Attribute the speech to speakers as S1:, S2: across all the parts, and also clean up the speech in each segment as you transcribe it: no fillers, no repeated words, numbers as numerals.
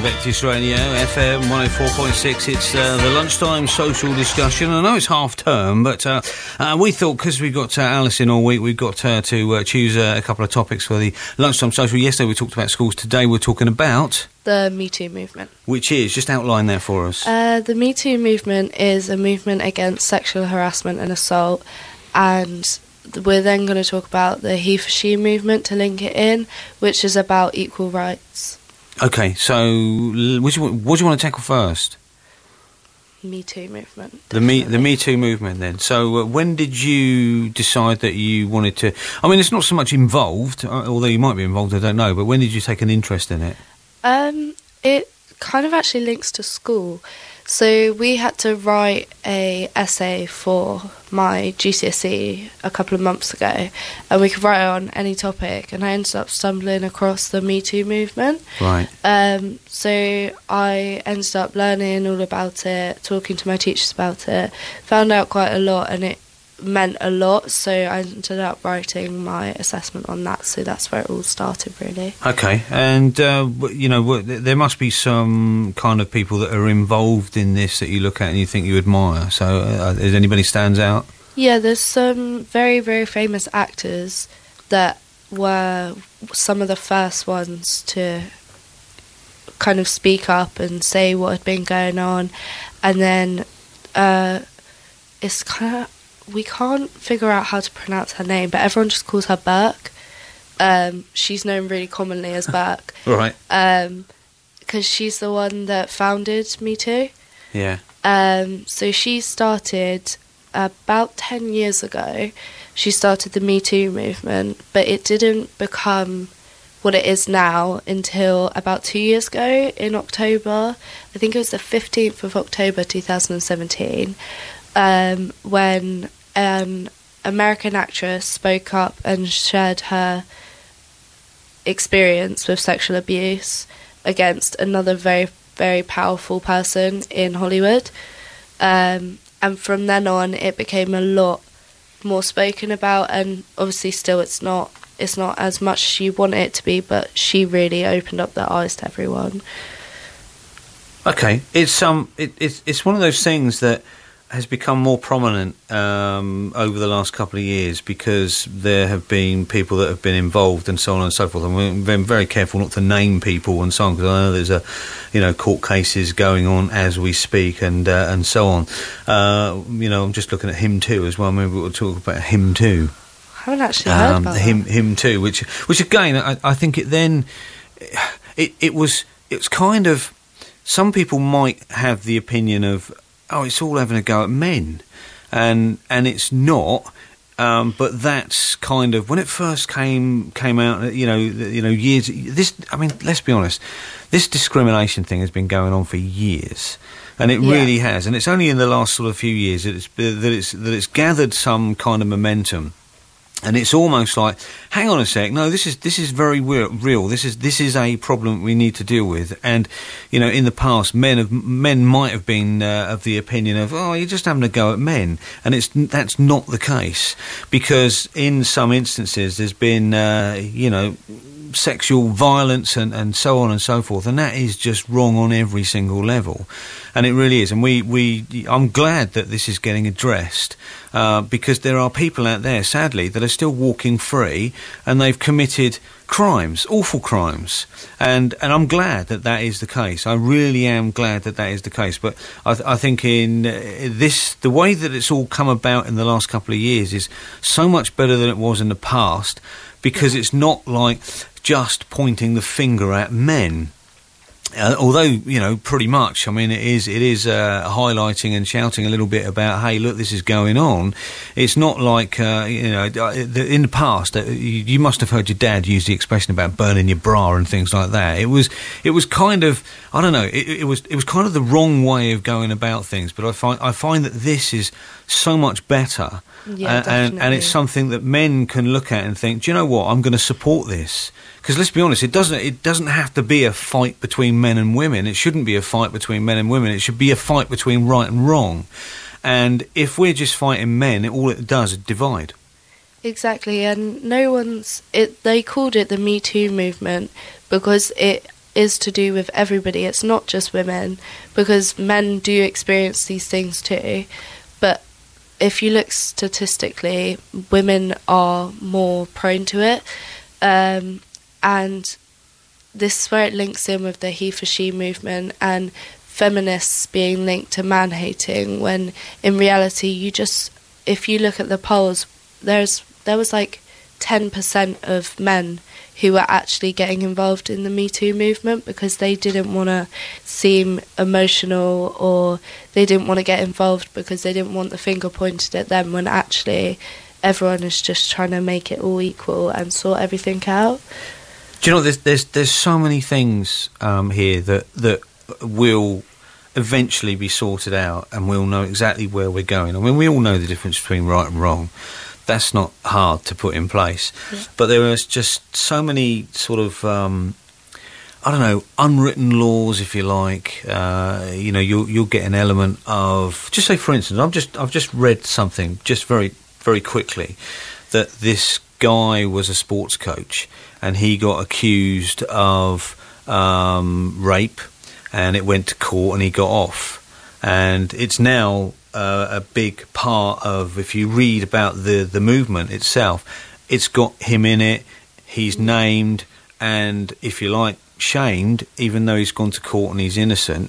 S1: Vectis Radio, FM 104.6. It's the lunchtime social discussion. I know it's half term, but we thought because we've got Alice in all week, we've got to choose a couple of topics for the lunchtime social. Yesterday we talked about schools. Today we're talking about
S2: the Me Too movement.
S1: Which is, just outline that for us.
S2: The Me Too movement is a movement against sexual harassment and assault, and we're then going to talk about the He for She movement to link it in, which is about equal rights.
S1: Okay, so what do you want to tackle first?
S2: Me Too movement.
S1: The Me Too movement, then. So when did you decide that you wanted to... I mean, it's not so much involved, although you might be involved, I don't know, but when did you take an interest in it?
S2: It kind of actually links to school. So we had to write a essay for my GCSE a couple of months ago, and we could write it on any topic, and I ended up stumbling across the Me Too movement.
S1: Right.
S2: So I ended up learning all about it, talking to my teachers about it, found out quite a lot, and it meant a lot, so I ended up writing my assessment on that, so that's where it all started, really.
S1: Okay, and there must be some kind of people that are involved in this that you look at and you think you admire, so does anybody stands out? Yeah,
S2: there's some very, very famous actors that were some of the first ones to kind of speak up and say what had been going on, and then it's kind of... We can't figure out how to pronounce her name, but everyone just calls her Burke. She's known really commonly as Burke.
S1: Right.
S2: Because she's the one that founded Me Too.
S1: Yeah.
S2: So she started about 10 years ago. She started the Me Too movement, but it didn't become what it is now until about 2 years ago in October. I think it was the 15th of October 2017. When an American actress spoke up and shared her experience with sexual abuse against another very, very powerful person in Hollywood. And from then on, it became a lot more spoken about, and obviously still it's not as much as you want it to be, but she really opened up their eyes to everyone.
S1: Okay, it's one of those things that has become more prominent over the last couple of years because there have been people that have been involved and so on and so forth. And we've been very careful not to name people and so on, because I know there's court cases going on as we speak and so on. I'm just looking at Him Too as well. Maybe we'll talk about Him Too.
S2: I haven't actually heard about
S1: Him Too, which again I think it was kind of, some people might have the opinion of, oh, it's all having a go at men, and it's not. But that's kind of when it first came out. Years. Let's be honest. This discrimination thing has been going on for years, and it really has. And it's only in the last sort of few years that it's gathered some kind of momentum. And it's almost like, hang on a sec, no, this is very real. This is a problem we need to deal with. And in the past, men might have been of the opinion of, oh, you're just having a go at men, and that's not the case, because in some instances there's been sexual violence and so on and so forth, and that is just wrong on every single level, and it really is. And I'm glad that this is getting addressed, because there are people out there, sadly, that are still walking free, and they've committed crimes, awful crimes, and I'm glad that is the case. I really am glad that is the case. But I think in the way that it's all come about in the last couple of years is so much better than it was in the past, because it's not like just pointing the finger at men. Although, pretty much, I mean, it is highlighting and shouting a little bit about, hey, look, this is going on. It's not like, in the past, you must have heard your dad use the expression about burning your bra and things like that. It was kind of, I don't know, it was kind of the wrong way of going about things. But I find that this is so much better.
S2: Yeah,
S1: and it's something that men can look at and think, do you know what, I'm going to support this. Because let's be honest, it doesn't have to be a fight between men and women. It shouldn't be a fight between men and women. It should be a fight between right and wrong. And if we're just fighting men, all it does is divide.
S2: Exactly, and they called it the Me Too movement because it is to do with everybody. It's not just women, because men do experience these things too. But if you look statistically, women are more prone to it. And this is where it links in with the he for she movement and feminists being linked to man-hating, when in reality, if you look at the polls, there was like 10% of men who were actually getting involved in the Me Too movement because they didn't want to seem emotional, or they didn't want to get involved because they didn't want the finger pointed at them, when actually everyone is just trying to make it all equal and sort everything out.
S1: Do you know, there's so many things here that will eventually be sorted out, and we'll know exactly where we're going. I mean, we all know the difference between right and wrong. That's not hard to put in place. Yeah. But there is just so many sort of, unwritten laws, if you like. You'll get an element of, just say, for instance, I've just read something just very, very quickly, that this guy was a sports coach and he got accused of rape, and it went to court and he got off. And it's now a big part of, if you read about the movement itself, it's got him in it, he's named, and if you like, shamed, even though he's gone to court and he's innocent,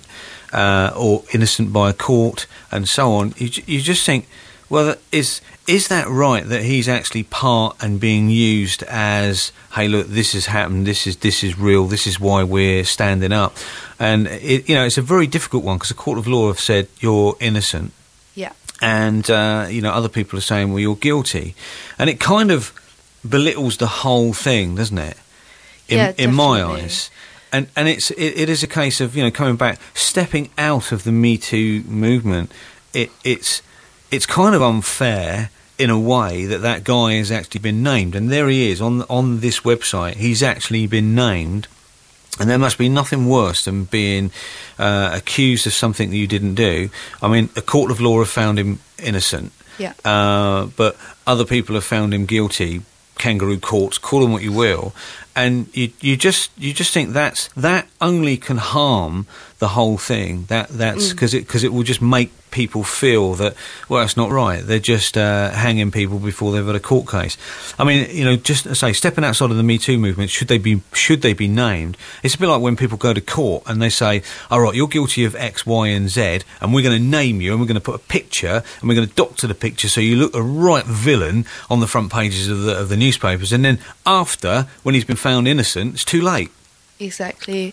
S1: or innocent by a court, and so on. You just think, well, is that right, that he's actually part and being used as, hey, look, this has happened, this is real, this is why we're standing up? And it's a very difficult one, because the court of law have said you're innocent.
S2: Yeah.
S1: And, other people are saying, well, you're guilty. And it kind of belittles the whole thing, doesn't it? In my eyes. And it is a case of, coming back, stepping out of the Me Too movement. It's kind of unfair in a way that guy has actually been named. And there he is on this website. He's actually been named. And there must be nothing worse than being accused of something that you didn't do. I mean, a court of law have found him innocent.
S2: Yeah.
S1: But other people have found him guilty. Kangaroo courts, call them what you will. And you just think that only can harm the whole thing. That's because it will just make people feel that, well, it's not right. They're just hanging people before they've had a court case. I mean, just to say, stepping outside of the Me Too movement, should they be named? It's a bit like when people go to court and they say, all right, you're guilty of X, Y, and Z, and we're going to name you, and we're going to put a picture, and we're going to doctor the picture so you look a right villain on the front pages of the newspapers, and then after, when he's been found innocent, it's too late.
S2: Exactly.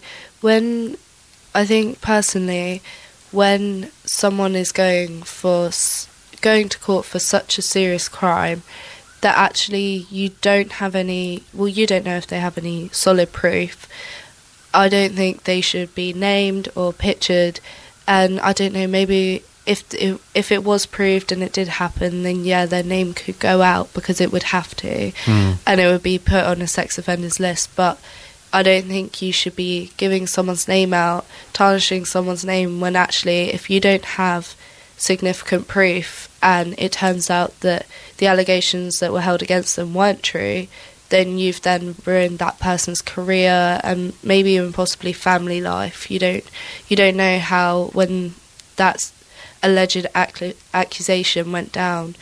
S2: I think personally, when someone is going to court for such a serious crime, that actually you don't know if they have any solid proof, I don't think they should be named or pictured. And I don't know, maybe if it was proved and it did happen, then yeah, their name could go out, because it would have to, and it would be put on a sex offenders list. But I don't think you should be giving someone's name out, tarnishing someone's name, when actually, if you don't have significant proof and it turns out that the allegations that were held against them weren't true, then you've then ruined that person's career and maybe even possibly family life. You don't know how, when that alleged accusation went down,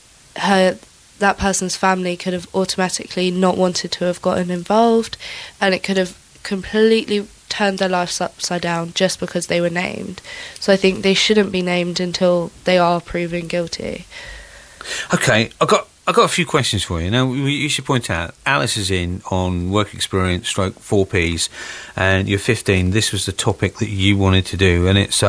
S2: that person's family could have automatically not wanted to have gotten involved, and it could have completely turned their lives upside down just because they were named. So I think they shouldn't be named until they are proven guilty.
S1: Okay, I've got a few questions for you. Now, you should point out, Alice is in on work experience / 4Ps, and you're 15. This was the topic that you wanted to do, and it's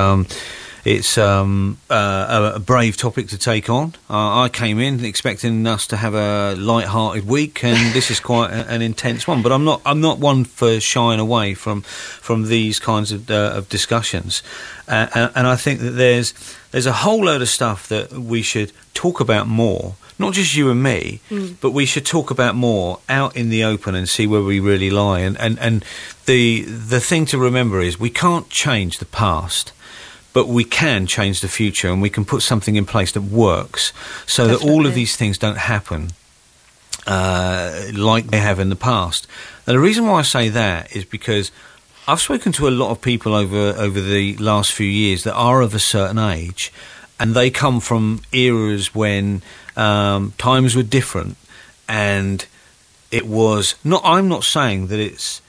S1: a brave topic to take on. I came in expecting us to have a light-hearted week, and this is quite an intense one. But I'm not one for shying away from these kinds of discussions. And I think that there's a whole load of stuff that we should talk about more. Not just you and me, but we should talk about more out in the open and see where we really lie. And the thing to remember is we can't change the past, but we can change the future, and we can put something in place that works so Definitely. That all of these things don't happen like they have in the past. Now, the reason why I say that is because I've spoken to a lot of people over the last few years that are of a certain age, and they come from eras when times were different, and it was not. I'm not saying that it's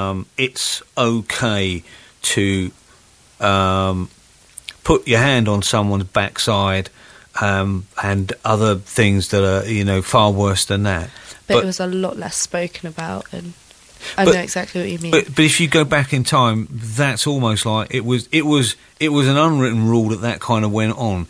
S1: okay to put your hand on someone's backside and other things that are far worse than that.
S2: But it was a lot less spoken about, and I know exactly what you mean.
S1: But if you go back in time, that's almost like it was an unwritten rule that kind of went on.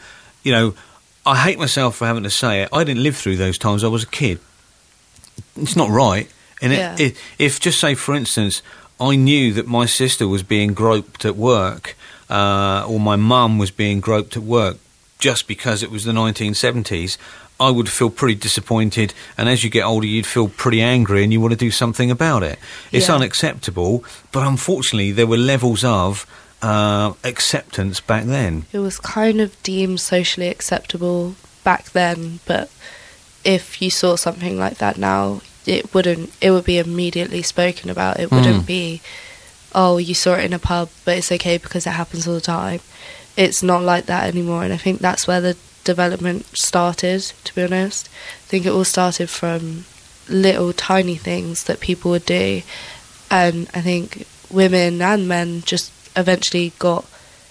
S1: I hate myself for having to say it. I didn't live through those times. I was a kid. It's not right. And if just say, for instance, I knew that my sister was being groped at work, or my mum was being groped at work, just because it was the 1970s, I would feel pretty disappointed, and as you get older you'd feel pretty angry and you want to do something about it. It's unacceptable, but unfortunately there were levels of acceptance back then.
S2: It was kind of deemed socially acceptable back then, but if you saw something like that now, it would be immediately spoken about. It wouldn't be, oh, you saw it in a pub, but it's okay because it happens all the time. It's not like that anymore, and I think that's where the development started, to be honest. I think it all started from little tiny things that people would do, and I think women and men just eventually got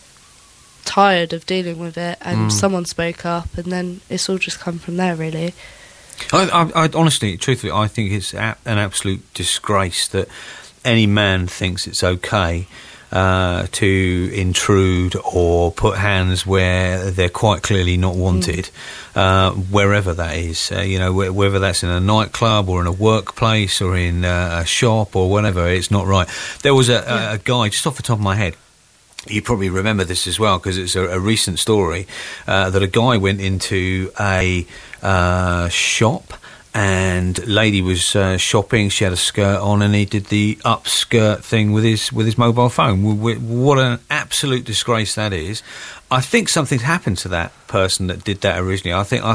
S2: tired of dealing with it, and someone spoke up, and then it's all just come from there, really.
S1: I honestly, truthfully, I think it's an absolute disgrace that any man thinks it's okay to intrude or put hands where they're quite clearly not wanted, wherever that is. Whether that's in a nightclub or in a workplace or in a shop or whatever, it's not right. There was a guy, just off the top of my head, you probably remember this as well because it's a recent story, that a guy went into a shop, and lady was shopping. She had a skirt on, and he did the upskirt thing with his mobile phone. What an absolute disgrace that is! I think something's happened to that person that did that originally. I think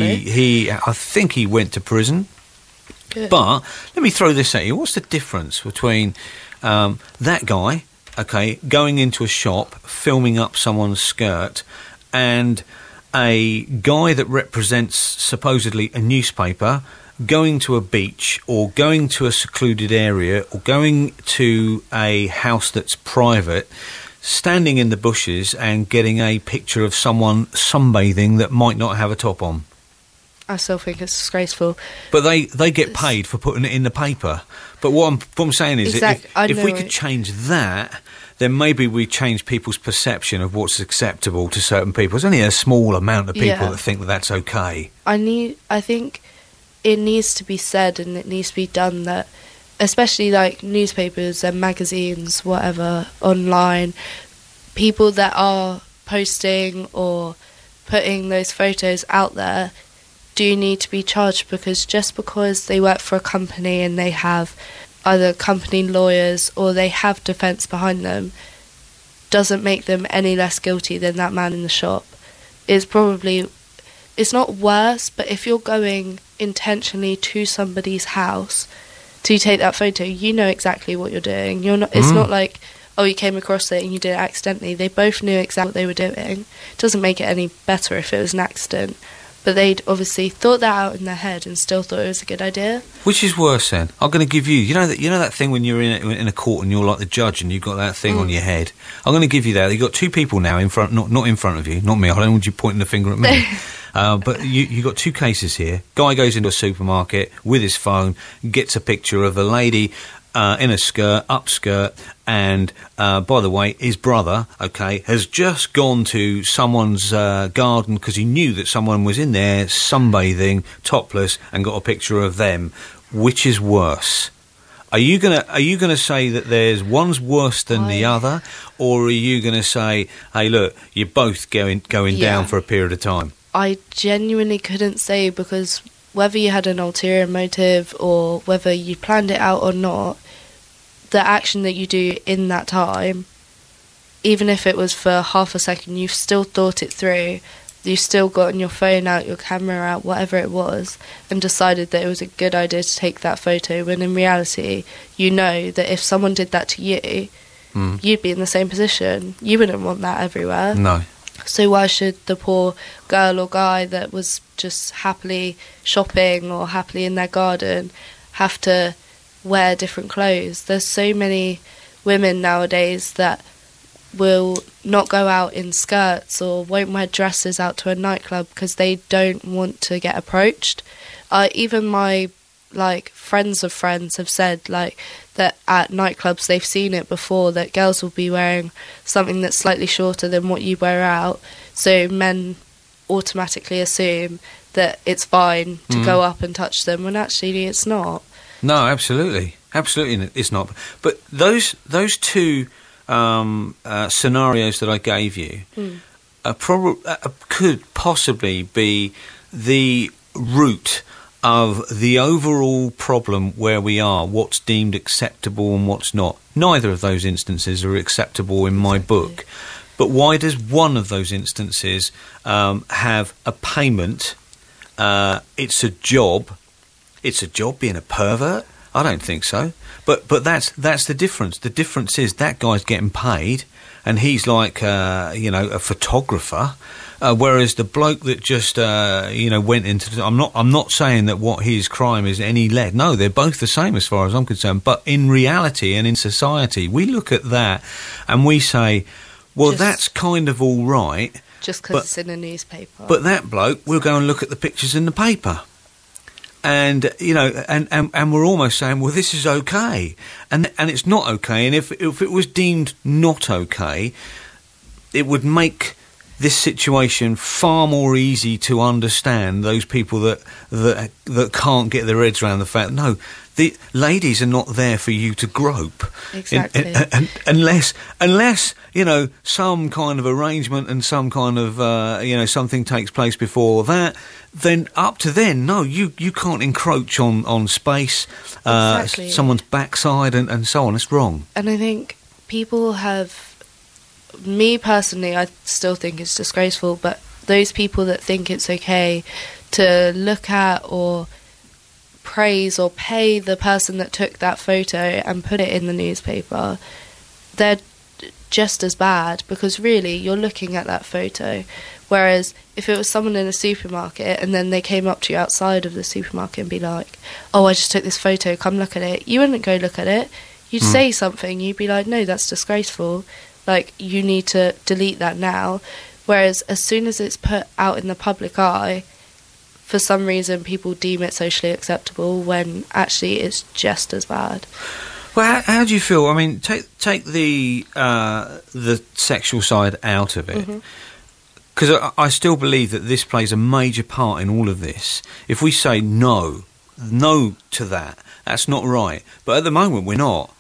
S1: he went to prison.
S2: Good.
S1: But let me throw this at you: what's the difference between that guy, going into a shop, filming up someone's skirt, and a guy that represents supposedly a newspaper going to a beach or going to a secluded area or going to a house that's private, standing in the bushes and getting a picture of someone sunbathing that might not have a top on?
S2: I still think it's disgraceful.
S1: But they get paid for putting it in the paper. But what I'm saying is, if we could change that, then maybe we change people's perception of what's acceptable to certain people. There's only a small amount of people that think that that's okay.
S2: I think it needs to be said, and it needs to be done, that especially like newspapers and magazines, whatever, online, people that are posting or putting those photos out there do need to be charged, because just because they work for a company and they have either company lawyers or they have defence behind them doesn't make them any less guilty than that man in the shop. It's not worse, but if you're going intentionally to somebody's house to take that photo, you know exactly what you're doing. It's not like, oh, you came across it and you did it accidentally. They both knew exactly what they were doing. It doesn't make it any better if it was an accident. But they'd obviously thought that out in their head and still thought it was a good idea.
S1: Which is worse then? I'm going to give you that thing when you're in a court and you're like the judge and you've got that thing on your head. I'm going to give you that. You've got two people now in front, not in front of you, not me. I don't want you pointing the finger at me. But you got two cases here. Guy goes into a supermarket with his phone, gets a picture of a lady in a upskirt, and by the way, his brother, has just gone to someone's garden because he knew that someone was in there sunbathing, topless, and got a picture of them. Which is worse? Are you gonna say that there's one's worse than the other, or are you gonna say, hey, look, you're both going down for a period of time?
S2: I genuinely couldn't say, because whether you had an ulterior motive or whether you planned it out or not, the action that you do in that time, even if it was for half a second, you've still thought it through. You've still gotten your phone out, your camera out, whatever it was, and decided that it was a good idea to take that photo, when in reality, you know that if someone did that to you, you'd be in the same position. You wouldn't want that everywhere.
S1: No.
S2: So why should the poor girl or guy that was just happily shopping or happily in their garden have to wear different clothes? There's so many women nowadays that will not go out in skirts or won't wear dresses out to a nightclub because they don't want to get approached. Even my friends of friends have said that at nightclubs they've seen it before, that girls will be wearing something that's slightly shorter than what you wear out, so men automatically assume that it's fine to go up and touch them when actually it's not.
S1: No, absolutely it's not. But those two scenarios that I gave you could possibly be the root of the overall problem where we are, what's deemed acceptable and what's not. Neither of those instances are acceptable in my book. But why does one of those instances have a payment? It's a job. It's a job being a pervert? I don't think so. But that's the difference. The difference is that guy's getting paid, and he's like a photographer. Whereas the bloke that just went into I'm not saying that what his crime is any less. No, they're both the same as far as I'm concerned. But in reality and in society, we look at that and we say, well, that's kind of all right.
S2: Just because it's in a newspaper.
S1: But that bloke, we'll go and look at the pictures in the paper. And and we're almost saying, well, this is okay, and it's not okay. And if it was deemed not okay, it would make this situation far more easy to understand. Those people that can't get their heads around the fact, no, the ladies are not there for you to grope.
S2: Exactly.
S1: Unless some kind of arrangement and some kind of something takes place before that. Then up to then, no, you can't encroach on space,
S2: exactly.
S1: Someone's backside and so on. It's wrong.
S2: And I think people have, me personally, I still think it's disgraceful, but those people that think it's okay to look at or praise or pay the person that took that photo and put it in the newspaper, they're just as bad, because really you're looking at that photo. Whereas if it was someone in a supermarket and then they came up to you outside of the supermarket and be like, oh, I just took this photo, come look at it, you wouldn't go look at it. You'd say something, you'd be like, no, that's disgraceful, you need to delete that now. Whereas as soon as it's put out in the public eye, for some reason people deem it socially acceptable when actually it's just as bad.
S1: Well, how do you feel? I mean, take the sexual side out of it. Mm-hmm. Because I still believe that this plays a major part in all of this. If we say no to that, that's not right. But at the moment, we're not.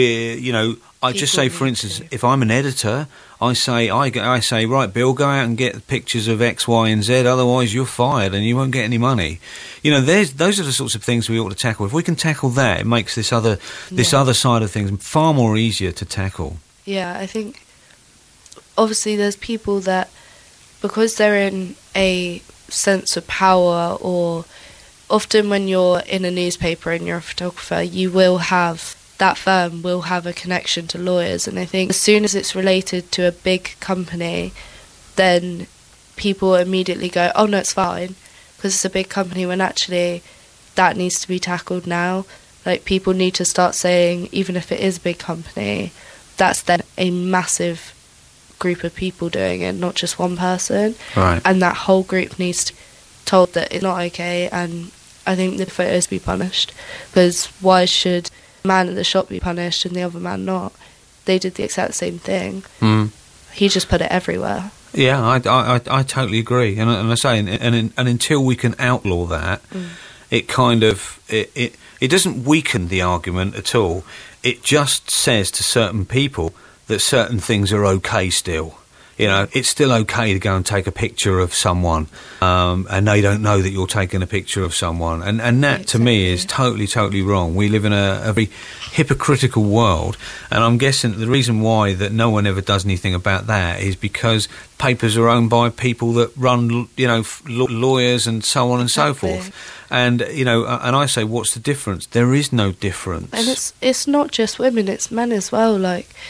S1: I just say, for instance, if I'm an editor, I say, right, Bill, go out and get pictures of X, Y, and Z. Otherwise, you're fired and you won't get any money. Those are the sorts of things we ought to tackle. If we can tackle that, it makes this other side of things far more easier to tackle.
S2: Yeah, I think obviously there's people that, because they're in a sense of power, or often when you're in a newspaper and you're a photographer, that firm will have a connection to lawyers. And I think as soon as it's related to a big company, then people immediately go, oh no, it's fine, because it's a big company, when actually that needs to be tackled now. People need to start saying, even if it is a big company, that's then a massive group of people doing it, not just one person.
S1: Right.
S2: And that whole group needs to be told that it's not okay, and I think the photos be punished, because why should the man at the shop be punished and the other man not? They did the exact same thing. He just put it everywhere.
S1: Yeah, I totally agree, and I say, and until we can outlaw that, it kind of it doesn't weaken the argument at all. It just says to certain people that certain things are okay still. It's still okay to go and take a picture of someone, and they don't know that you're taking a picture of someone. And that, to me, is totally, totally wrong. We live in a very hypocritical world, and I'm guessing the reason why that no one ever does anything about that is because papers are owned by people that run, lawyers and so on and so forth. And, and I say, what's the difference? There is no difference.
S2: And it's not just women, it's men as well.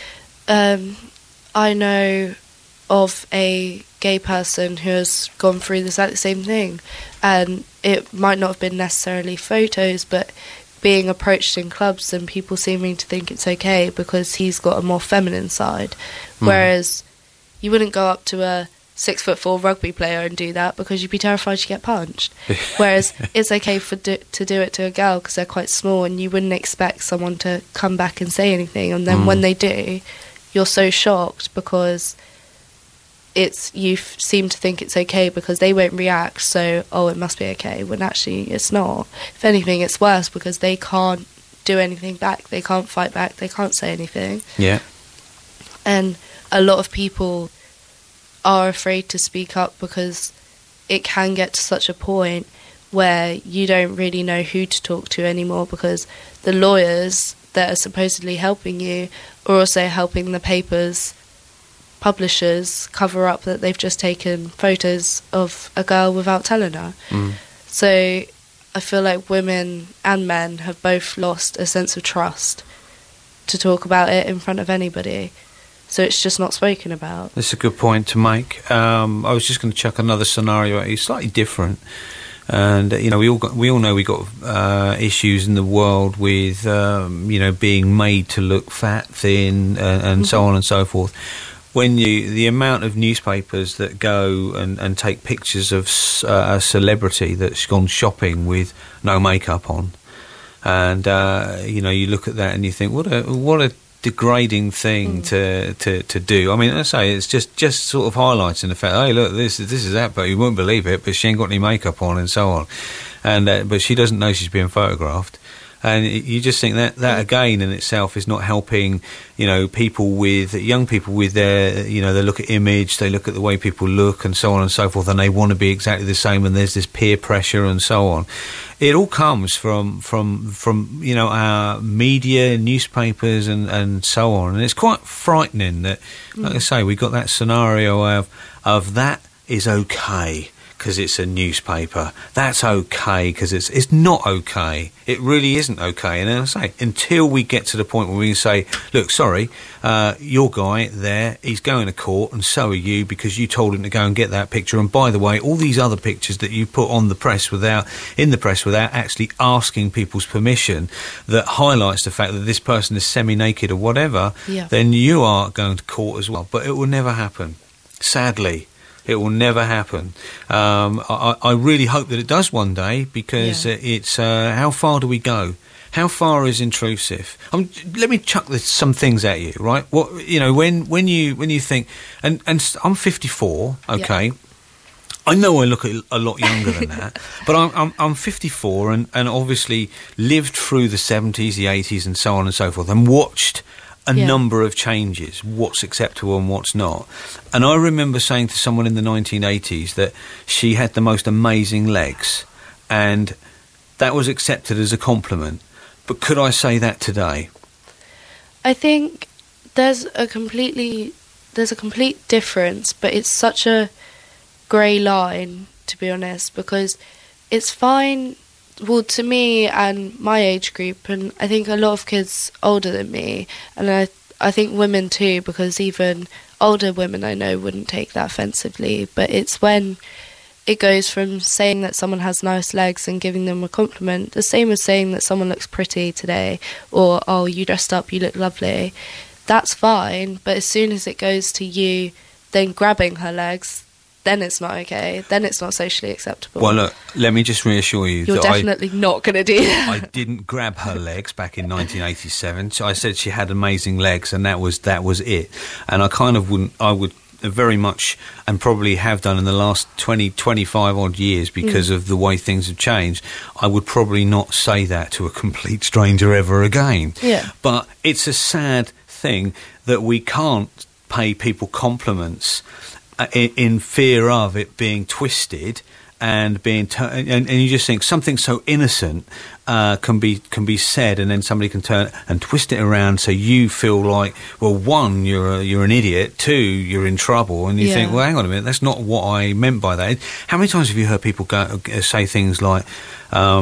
S2: I know of a gay person who has gone through the exact same thing, and it might not have been necessarily photos, but being approached in clubs and people seeming to think it's okay because he's got a more feminine side, whereas you wouldn't go up to a 6'4" rugby player and do that because you'd be terrified to get punched. Whereas it's okay to do it to a girl because they're quite small, and you wouldn't expect someone to come back and say anything, and then when they do, you're so shocked because you seem to think it's okay because they won't react, so it must be okay, when actually it's not. If anything, it's worse because they can't do anything back, they can't fight back, they can't say anything.
S1: Yeah.
S2: And a lot of people are afraid to speak up because it can get to such a point where you don't really know who to talk to anymore, because the lawyers that are supposedly helping you are also helping the papers publishers cover up that they've just taken photos of a girl without telling her. So I feel like women and men have both lost a sense of trust to talk about it in front of anybody. So it's just not spoken about.
S1: That's a good point to make. I was just going to chuck another scenario at you, slightly different. And we all know we got issues in the world with being made to look fat, thin, and so on and so forth. When the amount of newspapers that go and take pictures of a celebrity that's gone shopping with no makeup on, and you look at that and you think, what a degrading thing to do. I mean, I say it's just sort of highlighting the fact, hey, look, this is that, but you won't believe it, but she ain't got any makeup on and so on, and but she doesn't know she's being photographed. And you just think that again in itself is not helping, young people with their, they look at image, they look at the way people look and so on and so forth, and they want to be exactly the same, and there's this peer pressure and so on. It all comes from our media, newspapers and so on. And it's quite frightening that, like I say, we got that scenario of that is okay because it's a newspaper. That's okay because it's not okay. It really isn't okay. And then I say, until we get to the point where we can say, look, sorry, your guy there, he's going to court, and so are you, because you told him to go and get that picture. And by the way, all these other pictures that you put in the press without actually asking people's permission, that highlights the fact that this person is semi-naked or whatever, then you are going to court as well. But it will never happen, sadly. It will never happen. I really hope that it does one day, because it's how far do we go? How far is intrusive? Let me chuck some things at you, right? What when you think, and I'm 54, okay. Yeah. I know I look a lot younger than that, but I'm 54 and obviously lived through the 70s, the 80s, and so on and so forth, and watched a number of changes, what's acceptable and what's not. And I remember saying to someone in the 1980s that she had the most amazing legs, and that was accepted as a compliment. But could I say that today?
S2: I think there's a complete difference, but it's such a grey line, to be honest, because it's fine. Well, to me and my age group, and I think a lot of kids older than me, and I think women too, because even older women I know wouldn't take that offensively, but it's when it goes from saying that someone has nice legs and giving them a compliment, the same as saying that someone looks pretty today, or, oh, you dressed up, you look lovely. That's fine, but as soon as it goes to you then grabbing her legs, then it's not okay. Then it's not socially acceptable.
S1: Well, look, let me just reassure you.
S2: You're definitely not going to do that.
S1: I didn't grab her legs back in 1987. So I said she had amazing legs, and that was it. And I would very much, and probably have done in the last 20, 25 odd years, because of the way things have changed, I would probably not say that to a complete stranger ever again.
S2: Yeah.
S1: But it's a sad thing that we can't pay people compliments in fear of it being twisted and being and you just think something so innocent can be said, and then somebody can turn and twist it around so you feel like, well, one, you're an idiot, two, you're in trouble, and you think, well, hang on a minute, that's not what I meant by that. How many times have you heard people say things like,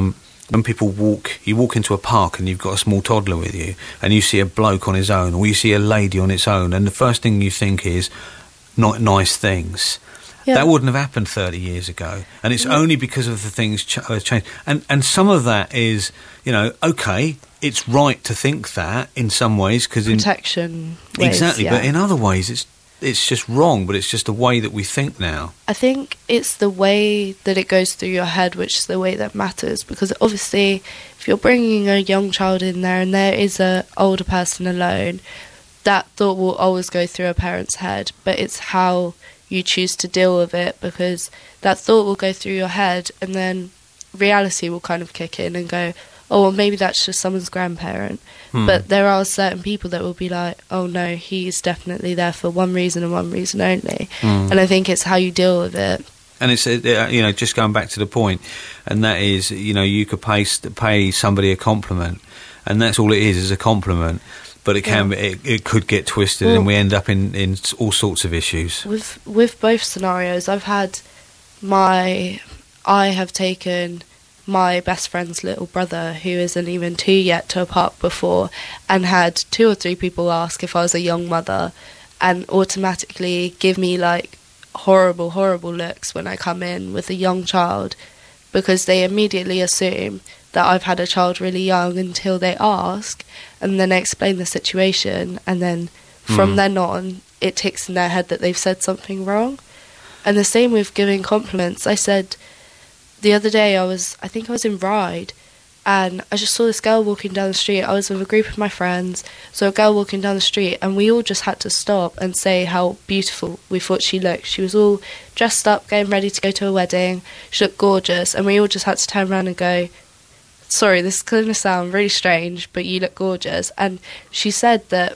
S1: when you walk into a park and you've got a small toddler with you, and you see a bloke on his own, or you see a lady on its own, and the first thing you think is not nice things. Yeah. That wouldn't have happened 30 years ago, and it's only because of the things changed. And some of that is, okay, it's right to think that in some ways, because
S2: protection ways,
S1: exactly, but in other ways it's just wrong. But it's just the way that we think now.
S2: I think it's the way that it goes through your head, which is the way that matters. Because obviously, if you're bringing a young child in there and there is a older person alone, that thought will always go through a parent's head. But it's how you choose to deal with it, because that thought will go through your head and then reality will kind of kick in and go, oh, well, maybe that's just someone's grandparent. But there are certain people that will be like, oh no, he's definitely there for one reason and one reason only. And I think it's how you deal with it.
S1: And it's just going back to the point, and that is, you could pay somebody a compliment, and that's all it is a compliment. But it can it could get twisted, and we end up in all sorts of issues.
S2: With both scenarios, I have taken my best friend's little brother, who isn't even 2 yet, to a park before, and had 2 or 3 people ask if I was a young mother, and automatically give me like horrible looks when I come in with a young child, because they immediately assume that I've had a child really young until they ask, and then I explain the situation, and then from then on it ticks in their head that they've said something wrong. And the same with giving compliments. I said the other day, I think I was in Ryde, and I just saw this girl walking down the street. I was with a group of my friends, so a girl walking down the street, and we all just had to stop and say how beautiful we thought she looked. She was all dressed up, getting ready to go to a wedding. She looked gorgeous, and we all just had to turn around and go, sorry, this is going to sound really strange, but you look gorgeous. And she said that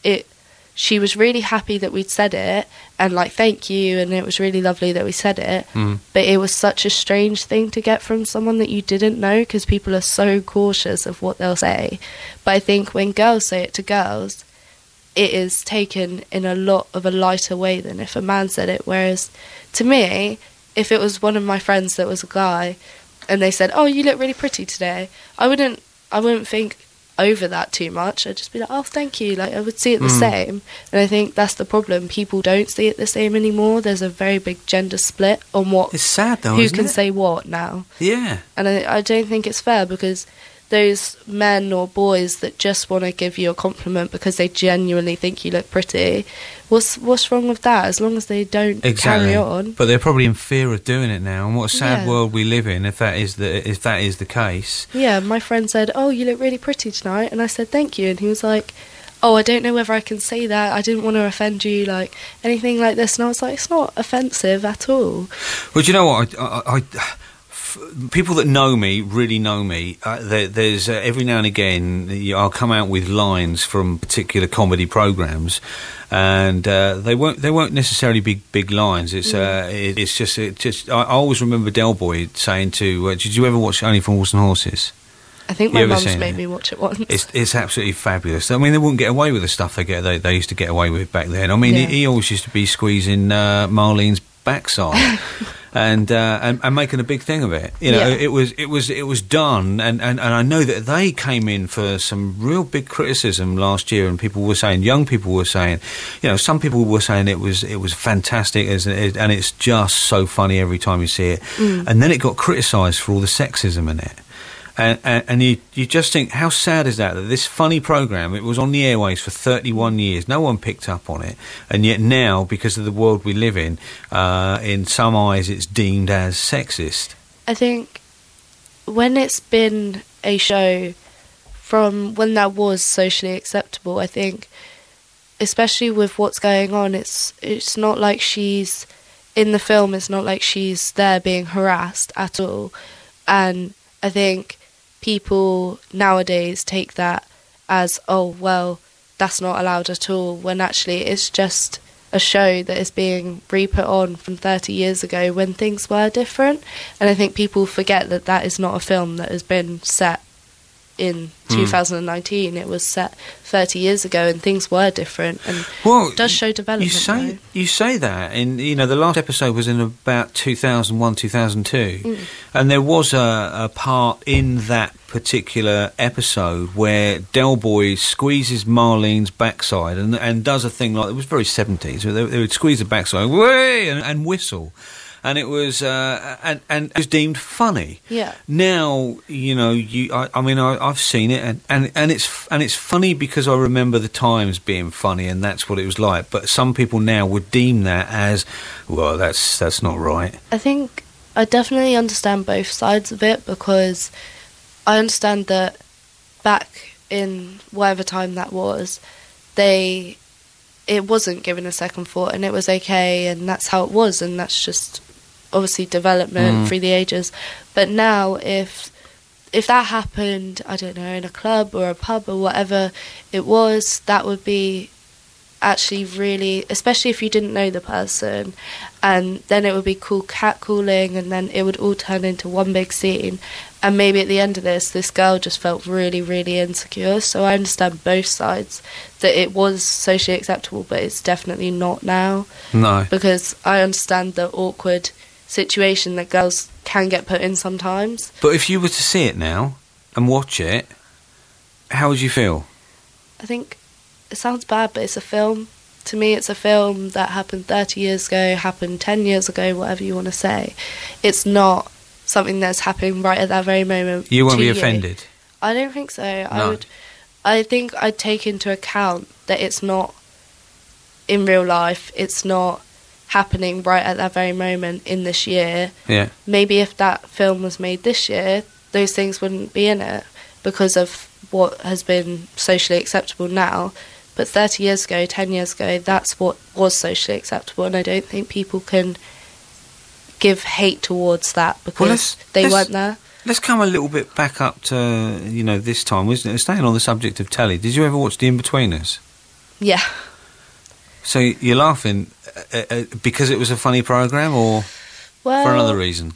S2: she was really happy that we'd said it, and like, thank you, and it was really lovely that we said it. But it was such a strange thing to get from someone that you didn't know, because people are so cautious of what they'll say. But I think when girls say it to girls, it is taken in a lot of a lighter way than if a man said it. Whereas to me, if it was one of my friends that was a guy, and they said, oh, you look really pretty today, I wouldn't think over that too much. I'd just be like, oh, thank you. Like, I would see it the same. And I think that's the problem. People don't see it the same anymore. There's a very big gender split on what...
S1: It's sad, though,
S2: who can say what now.
S1: Yeah.
S2: And I don't think it's fair, because those men or boys that just want to give you a compliment because they genuinely think you look pretty, what's wrong with that, as long as they don't carry on?
S1: But they're probably in fear of doing it now, and what a sad world we live in if that is the case.
S2: Yeah, my friend said, oh, you look really pretty tonight, and I said thank you, and he was like, oh, I don't know whether I can say that, I didn't want to offend you, like anything like this. And I was like, it's not offensive at all.
S1: Well, do you know what, I people that know me really know me. There's every now and again I'll come out with lines from particular comedy programs, and they won't necessarily be big lines. It's just I always remember Del Boy saying to did you ever watch Only Fools and Horses?
S2: I think my mum's made me watch it once.
S1: It's absolutely fabulous. I mean, they wouldn't get away with the stuff they used to get away with back then. I mean, he always used to be squeezing Marlene's backside and making a big thing of it. It was done, and I know that they came in for some real big criticism last year, and young people were saying, some people were saying it was fantastic, and it's just so funny every time you see it. And then it got criticised for all the sexism in it. And you just think, how sad is that this funny programme, it was on the airwaves for 31 years, no one picked up on it, and yet now, because of the world we live in some eyes it's deemed as sexist.
S2: I think when it's been a show from when that was socially acceptable, I think, especially with what's going on, it's not like she's, in the film, it's not like she's there being harassed at all. And I think people nowadays take that as, oh, well, that's not allowed at all, when actually it's just a show that is being re-put on from 30 years ago when things were different. And I think people forget that is not a film that has been set in 2019. It was set 30 years ago, and things were different, and
S1: well,
S2: it does show development.
S1: You say that, and the last episode was in about 2001, 2002, and there was a part in that particular episode where Del Boy squeezes Marlene's backside and does a thing like, it was very 70s, where they would squeeze the backside, way, and whistle. And it was and it was deemed funny.
S2: Yeah.
S1: Now I've seen it and it's funny because I remember the times being funny, and that's what it was like. But some people now would deem that as, well, that's not right.
S2: I think I definitely understand both sides of it, because I understand that back in whatever time that was, it wasn't given a second thought, and it was okay, and that's how it was, and that's just obviously development through the ages. But now if that happened, I don't know, in a club or a pub or whatever it was, that would be actually really, especially if you didn't know the person, and then it would be catcalling, and then it would all turn into one big scene, and maybe at the end of this girl just felt really, really insecure. So I understand both sides, that it was socially acceptable, but it's definitely not now.
S1: No.
S2: Because I understand the awkward situation that girls can get put in sometimes.
S1: But if you were to see it now and watch it, how would you feel?
S2: I think it sounds bad, but it's a film. To me, it's a film that happened 30 years ago, happened 10 years ago, whatever you want to say. It's not something that's happening right at that very moment.
S1: You won't be offended?
S2: I don't think so.
S1: No.
S2: I think I'd take into account that it's not in real life. It's not happening right at that very moment in this year.
S1: Yeah.
S2: Maybe if that film was made this year, those things wouldn't be in it because of what has been socially acceptable now. But 30 years ago, 10 years ago, that's what was socially acceptable, and I don't think people can give hate towards that because they weren't there.
S1: Let's come a little bit back up to, this time, wasn't it? Staying on the subject of telly, did you ever watch The In-Betweeners?
S2: Yeah.
S1: So you're laughing because it was a funny programme, or for another reason?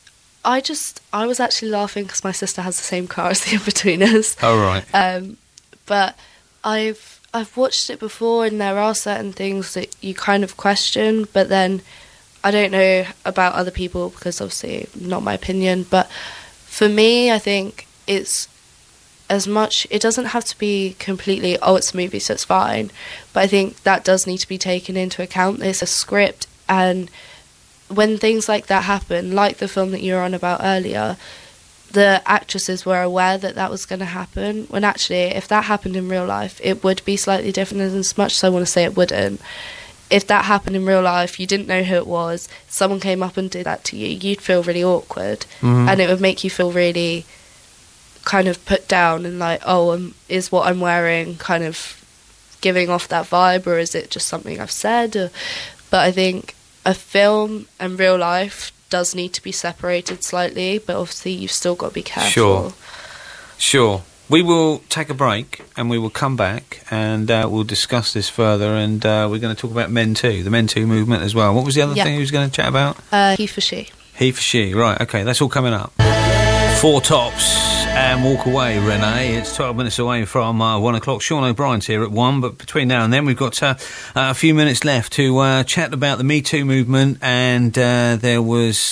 S2: I was actually laughing because my sister has the same car as The In-Betweeners.
S1: Oh, right.
S2: But I've watched it before, and there are certain things that you kind of question, but then I don't know about other people because obviously not my opinion. But for me, I think it's as much, it doesn't have to be completely, it's a movie, so it's fine. But I think that does need to be taken into account. There's a script, and when things like that happen, like the film that you were on about earlier, the actresses were aware that that was going to happen, when actually, if that happened in real life, it would be slightly different, and as much as I want to say it wouldn't. If that happened in real life, you didn't know who it was, someone came up and did that to you, you'd feel really awkward, and it would make you feel really kind of put down and like, is what I'm wearing kind of giving off that vibe, or is it just something I've said? But I think a film and real life does need to be separated slightly, but obviously you've still got to be careful.
S1: Sure. We will take a break and we will come back and we'll discuss this further, and we're going to talk about Men Too, the Men Too movement as well. What was the other thing he was going to chat about?
S2: He for she.
S1: He for she, right, okay, that's all coming up. Four Tops and Walk Away, Renee. It's 12 minutes away from 1 o'clock. Sean O'Brien's here at 1, but between now and then we've got a few minutes left to chat about the Me Too movement, and what was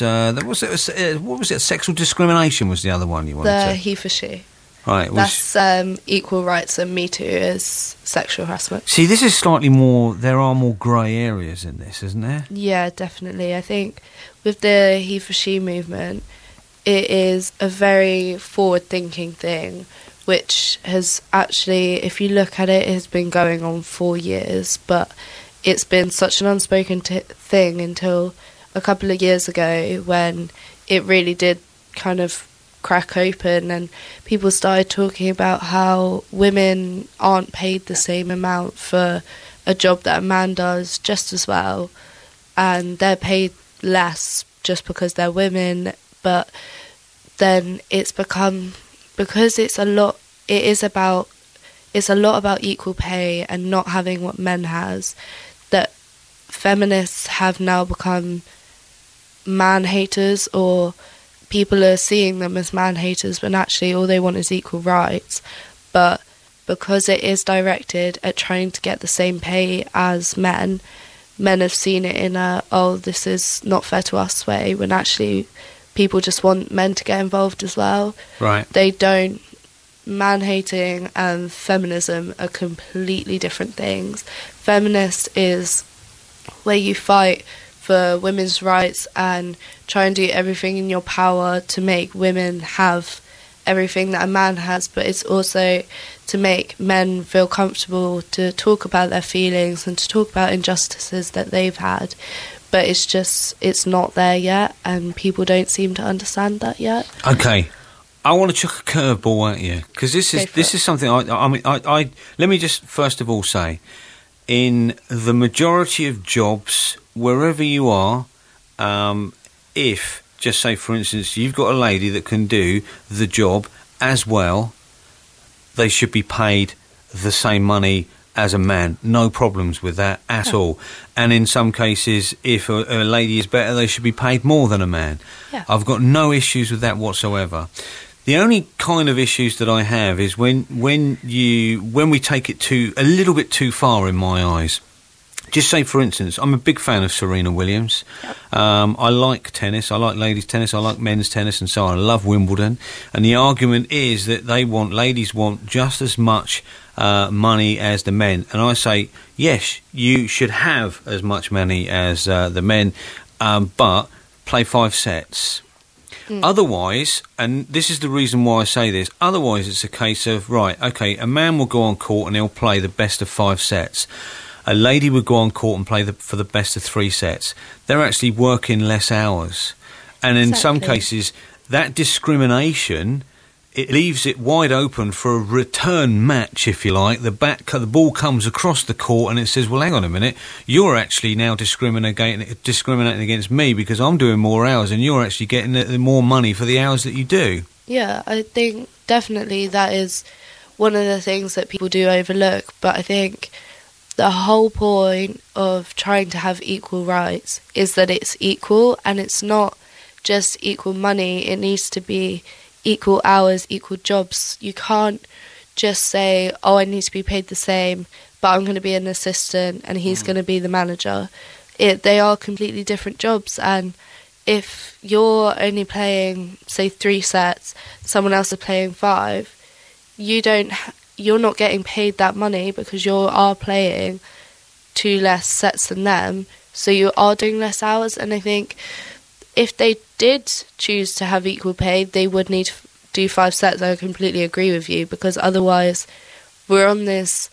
S1: it? Sexual discrimination was the other one you wanted to...
S2: He for she.
S1: Right.
S2: That's equal rights, and Me Too is sexual harassment.
S1: See, this is slightly more... There are more grey areas in this, isn't there?
S2: Yeah, definitely. I think with the He for She movement, it is a very forward-thinking thing, which has actually, if you look at it, it has been going on for years, but it's been such an unspoken thing until a couple of years ago when it really did kind of crack open, and people started talking about how women aren't paid the same amount for a job that a man does just as well, and they're paid less just because they're women. But then it's become, because it's a lot about equal pay and not having what men has, that feminists have now become man haters, or people are seeing them as man haters when actually all they want is equal rights. But because it is directed at trying to get the same pay as men have seen it in a, oh, this is not fair to us way, when actually people just want men to get involved as well.
S1: Right.
S2: They don't. Man hating and feminism are completely different things. Feminist is where you fight for women's rights and try and do everything in your power to make women have everything that a man has, but it's also to make men feel comfortable to talk about their feelings and to talk about injustices that they've had. But it's not there yet, and people don't seem to understand that yet.
S1: Okay, I want to chuck a curveball at you, because this is something I let me just first of all say, in the majority of jobs, wherever you are, if, just say for instance, you've got a lady that can do the job as well, they should be paid the same money as a man. No problems with that at all. And in some cases, if a lady is better, they should be paid more than a man.
S2: Yeah.
S1: I've got no issues with that whatsoever. The only kind of issues that I have is when we take it a little bit too far in my eyes. Just say, for instance, I'm a big fan of Serena Williams.
S2: Yep.
S1: I like tennis. I like ladies' tennis. I like men's tennis and so on. I love Wimbledon. And the argument is that ladies want just as much money as the men. And I say, yes, you should have as much money as the men, but play 5 sets. Otherwise, and this is the reason why I say this, otherwise it's a case of, right, okay, a man will go on court and he'll play the best of 5 sets. A lady would go on court and play for the best of 3 sets. They're actually working less hours. And in some cases, that discrimination, it leaves it wide open for a return match, if you like. The ball comes across the court and it says, well, hang on a minute, you're actually now discriminating against me because I'm doing more hours and you're actually getting more money for the hours that you do.
S2: Yeah, I think definitely that is one of the things that people do overlook. But I think the whole point of trying to have equal rights is that it's equal, and it's not just equal money. It needs to be equal hours, equal jobs. You can't just say, oh, I need to be paid the same, but I'm going to be an assistant and he's going to be the manager. They are completely different jobs, and if you're only playing, say, 3 sets, someone else is playing 5, you're not getting paid that money because you are playing 2 less sets than them, so you are doing less hours. And I think if they did choose to have equal pay, they would need to do 5 sets. I completely agree with you, because otherwise we're on this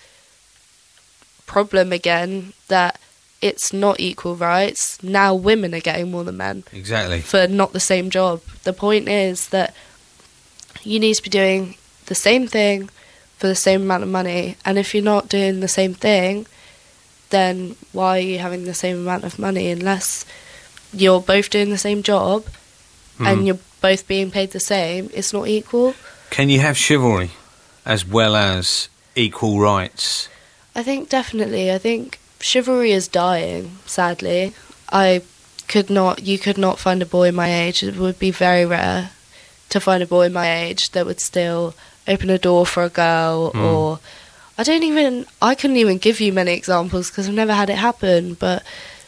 S2: problem again that it's not equal rights. Now women are getting more than men.
S1: Exactly.
S2: For not the same job. The point is that you need to be doing the same thing for the same amount of money, and if you're not doing the same thing, then why are you having the same amount of money? Unless you're both doing the same job and you're both being paid the same, it's not equal.
S1: Can you have chivalry as well as equal rights?
S2: I think definitely. I think chivalry is dying, sadly. You could not find a boy my age. It would be very rare to find a boy my age that would still open a door for a girl, or I couldn't even give you many examples because I've never had it happen, but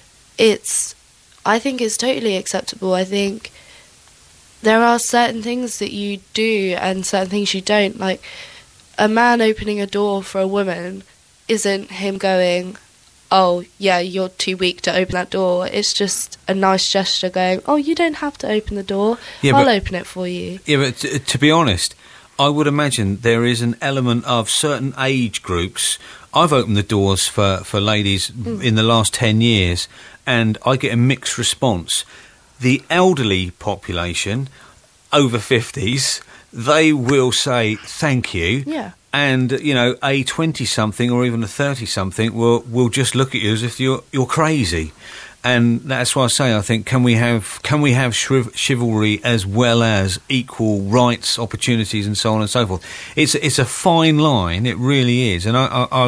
S2: I think it's totally acceptable. I think there are certain things that you do and certain things you don't. Like, a man opening a door for a woman isn't him going, oh, yeah, you're too weak to open that door. It's just a nice gesture going, oh, you don't have to open the door. I'll open it for you.
S1: Yeah, but to be honest, I would imagine there is an element of certain age groups. I've opened the doors for ladies in the last 10 years, and I get a mixed response. The elderly population, over 50s, they will say thank you.
S2: Yeah.
S1: And, a 20-something or even a 30-something will just look at you as if you're crazy. And that's why I say, I think, can we have chivalry as well as equal rights, opportunities, and so on and so forth? It's a fine line, it really is. And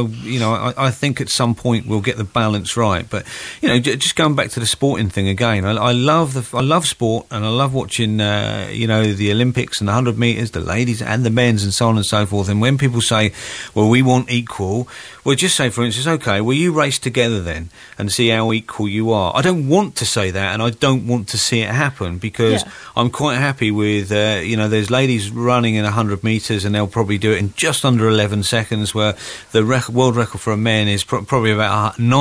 S1: I think at some point we'll get the balance right. But just going back to the sporting thing again, I love sport, and I love watching the Olympics and the 100 metres, the ladies and the men's, and so on and so forth. And when people say, well, we want equal, well, just say, for instance, okay, well, you race together then and see how equal you are. I don't want to say that, and I don't want to see it happen, because I'm quite happy with, there's ladies running in 100 metres and they'll probably do it in just under 11 seconds, where the world record for a man is probably about under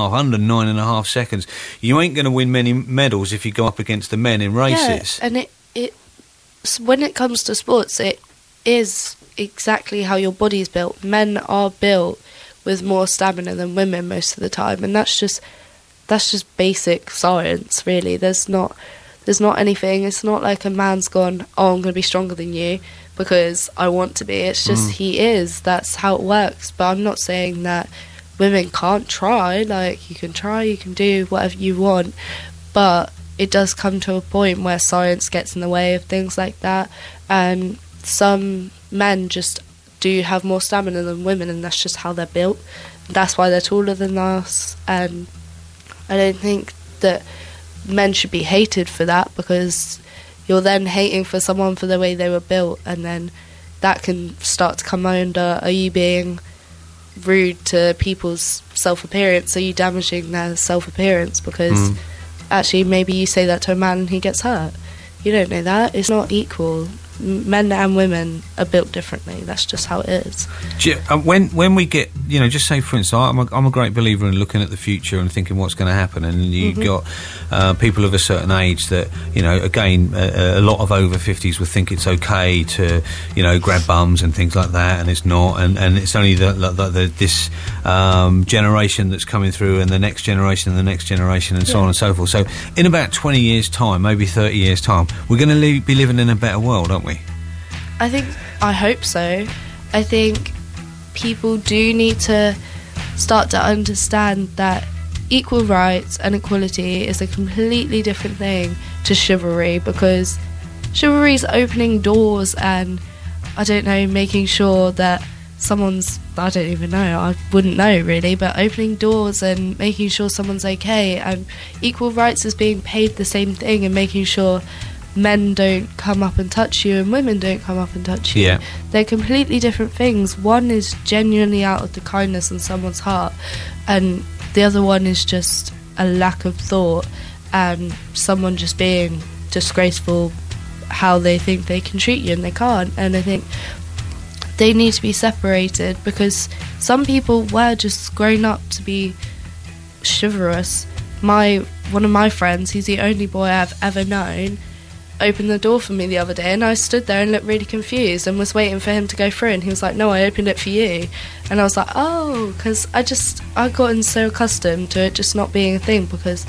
S1: 9.5 seconds. You ain't going to win many medals if you go up against the men in races.
S2: Yeah, and when it comes to sports, it is exactly how your body's built. Men are built with more stamina than women most of the time, and that's just basic science, really. There's not anything. It's not like a man's gone, oh, I'm going to be stronger than you because I want to be. It's just he is. That's how it works. But I'm not saying that women can't try. Like, you can try, you can do whatever you want, but it does come to a point where science gets in the way of things like that, and some men just do have more stamina than women, and that's just how they're built. That's why they're taller than us, and I don't think that men should be hated for that, because you're then hating for someone for the way they were built, and then that can start to come under, are you being rude to people's self-appearance? Are you damaging their self-appearance? Because actually maybe you say that to a man and he gets hurt. You don't know that. It's not equal. Men and women are built differently. That's just how it is.
S1: When we get, just say, for instance, I'm a great believer in looking at the future and thinking what's going to happen. And you've got people of a certain age that, again, a lot of over 50s would think it's okay to, grab bums and things like that, and it's not. And it's only this generation that's coming through, and the next generation and the next generation, and so on and so forth. So in about 20 years' time, maybe 30 years' time, we're going to be living in a better world, aren't we?
S2: I hope so. I think people do need to start to understand that equal rights and equality is a completely different thing to chivalry, because chivalry is opening doors and, I don't know, making sure that someone's, I don't even know, I wouldn't know really, but opening doors and making sure someone's okay. And equal rights is being paid the same thing and making sure men don't come up and touch you and women don't come up and touch you.
S1: Yeah.
S2: They're completely different things. One is genuinely out of the kindness in someone's heart, and the other one is just a lack of thought and someone just being disgraceful how they think they can treat you, and they can't. And I think they need to be separated, because some people were just grown up to be chivalrous. One of my friends, he's the only boy I've ever known, opened the door for me the other day, and I stood there and looked really confused and was waiting for him to go through, and he was like, no, I opened it for you. And I was like, oh, because I gotten so accustomed to it just not being a thing, because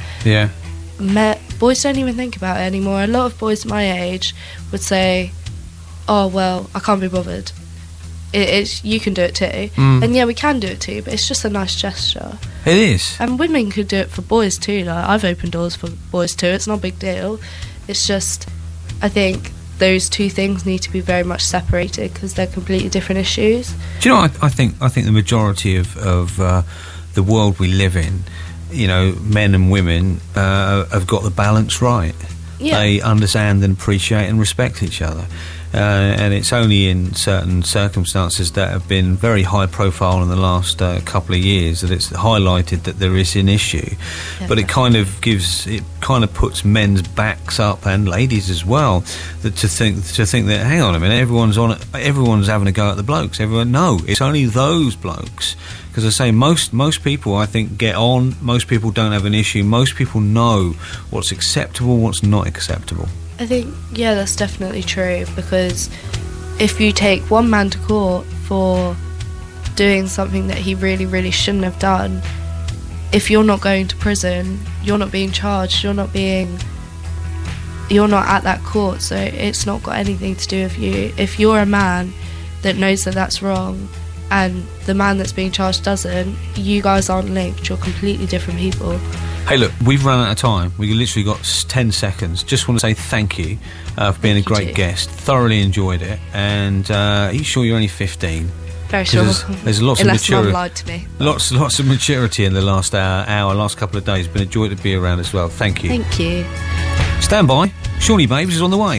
S2: boys don't even think about it anymore. A lot of boys my age would say, oh, well, I can't be bothered. You can do it too. And yeah, we can do it too, but it's just a nice gesture.
S1: It is.
S2: And women could do it for boys too. Like, I've opened doors for boys too. It's not a big deal. It's just, I think those two things need to be very much separated, because they're completely different issues.
S1: Do you know, I think the majority of the world we live in, men and women have got the balance right. Yeah. They understand and appreciate and respect each other. And it's only in certain circumstances that have been very high profile in the last couple of years that it's highlighted that there is an issue. Yeah, but it kind of puts men's backs up, and ladies as well, that to think that, hang on a minute, everyone's having a go at the blokes. No, it's only those blokes. Because I say most people, I think, get on. Most people don't have an issue. Most people know what's acceptable, what's not acceptable.
S2: I think, yeah, that's definitely true, because if you take one man to court for doing something that he really, really shouldn't have done, if you're not going to prison, you're not being charged, you're not at that court, so it's not got anything to do with you. If you're a man that knows that that's wrong, and the man that's being charged doesn't, you guys aren't linked, you're completely different people.
S1: Hey, look, we've run out of time. We literally got 10 seconds. Just want to say thank you for being a great guest. Thoroughly enjoyed it. And are you sure you're only 15?
S2: Very sure.
S1: There's lots
S2: Unless
S1: of maturity.
S2: Mum lied to me.
S1: Lots of maturity in the last last couple of days. Been a joy to be around as well. Thank you.
S2: Thank you.
S1: Stand by. Shawnee Babes is on the way.